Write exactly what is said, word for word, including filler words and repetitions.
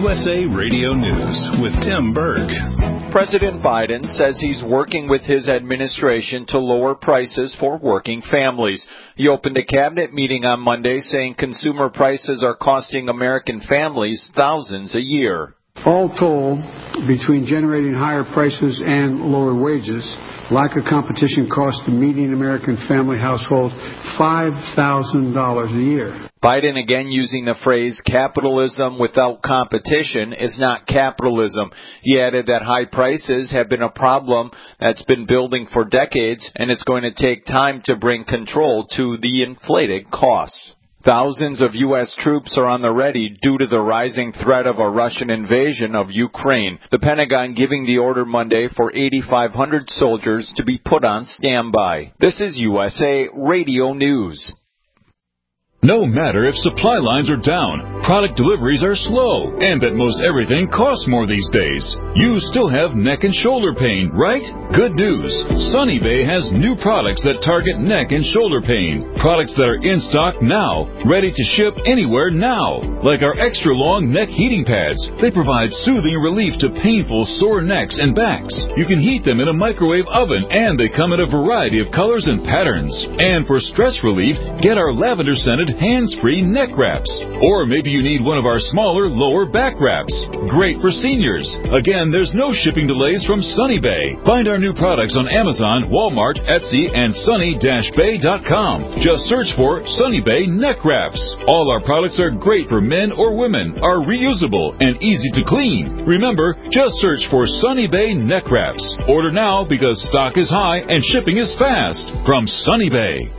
U S A Radio News with Tim Berg. President Biden says he's working with his administration to lower prices for working families. He opened a cabinet meeting on Monday saying consumer prices are costing American families thousands a year. All told, between generating higher prices and lower wages, lack of competition costs the median American family household five thousand dollars a year. Biden again using the phrase capitalism without competition is not capitalism. He added that high prices have been a problem that's been building for decades, and it's going to take time to bring control to the inflated costs. Thousands of U S troops are on the ready due to the rising threat of a Russian invasion of Ukraine. The Pentagon giving the order Monday for eighty-five hundred soldiers to be put on standby. This is U S A Radio News. No matter if supply lines are down, product deliveries are slow, and that most everything costs more these days, you still have neck and shoulder pain, right? Good news. Sunny Bay has new products that target neck and shoulder pain. Products that are in stock now, ready to ship anywhere now. Like our extra long neck heating pads. They provide soothing relief to painful sore necks and backs. You can heat them in a microwave oven, and they come in a variety of colors and patterns. And for stress relief, get our lavender scented hands-free neck wraps. Or maybe you need one of our smaller lower back wraps. Great for seniors. Again, there's no shipping delays from Sunny Bay. Find our new products on Amazon, Walmart, Etsy, and sunny dash bay dot com. Just search for Sunny Bay neck wraps. All our products are great for men or women, are reusable, and easy to clean. Remember, just search for Sunny Bay neck wraps. Order now because stock is high and shipping is fast. From Sunny Bay.